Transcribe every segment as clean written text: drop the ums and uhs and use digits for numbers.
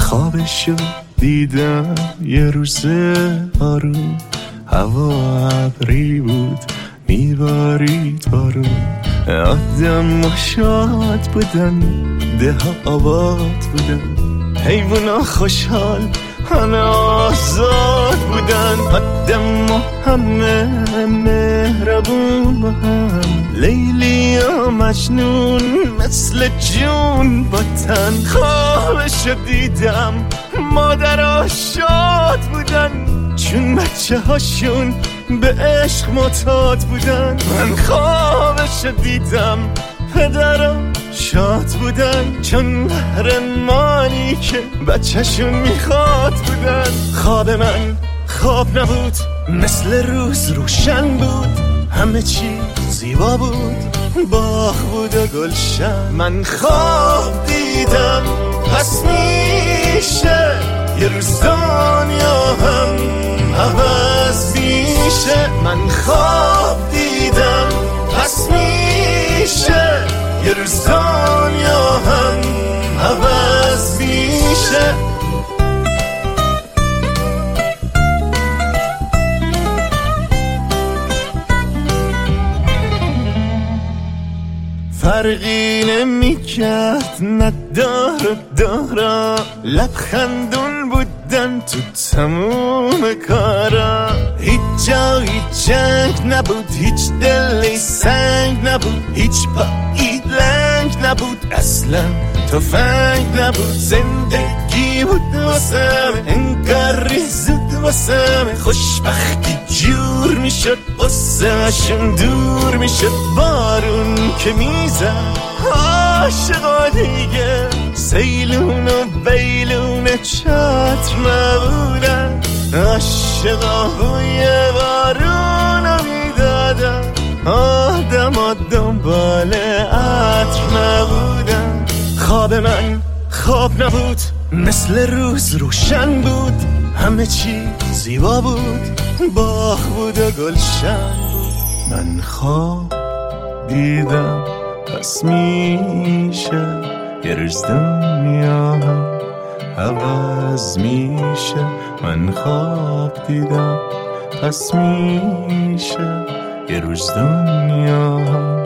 خوابشو دیدم یه روز آروم، هوا ابری بود میبارید بارون، آدم شاد بودن، ده ها آباد بودن، حیونا خوشحال همه آزاد بودن، آدم همه مهربون با هم، لیلی و مجنون مثل جون با تن. خوابشو دیدم مادرها شاد بودن، چون بچه هاشون به عشق معتاد بودن. من خوابشو دیدم پدرم شاد بودن، چون قهرمانی که بچه‌شون میخواد بودن. خواب من خواب نبود، مثل روز روشن بود، همه چی زیبا بود، باغ بود و گلشن. من خواب دیدم پس میشه یه روز دنیا هم عوض میشه. من خواب دیدم پس میشه یه روز دنیا هم عوض میشه. فرقی نمی‌کرد ندار و دارا، لبخندون بودن تو تموم کارا. هیچ جایی جنگ نبود، هیچ دلی سنگ نبود، هیچ پایی لنگ نبود، اصلا تفنگ نبود. زندگی بود واسم انگار زود واسم، خوشبختی جور میشد واسمشون دور میشد. بارون که میزد عاشقا دیگه، سیلون و بیلون چتر نبودن، عاشقا بوی بارون میدادن، آدم دنبال عطر نبودن. خواب من خواب نبود، مثل روز روشن بود، همه چی زیبا بود، باغ بود و گلشن بود. من خواب دیدم پس میشه یه روز دنیا هم عوض میشه. من خواب دیدم پس میشه یه روز دنیا هم.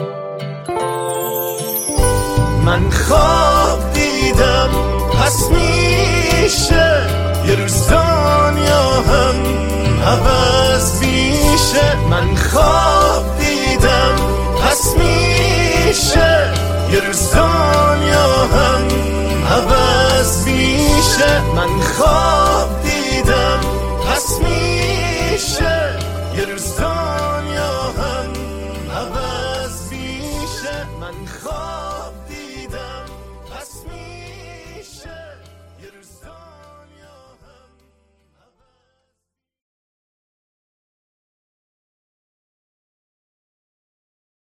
من خواب دیدم پس میشه یه روز دنیا هم عوض میشه. من خواب دیدم پس میشه یه روز دنیا هم عوض میشه. من خواب دیدم پس میشه یه روز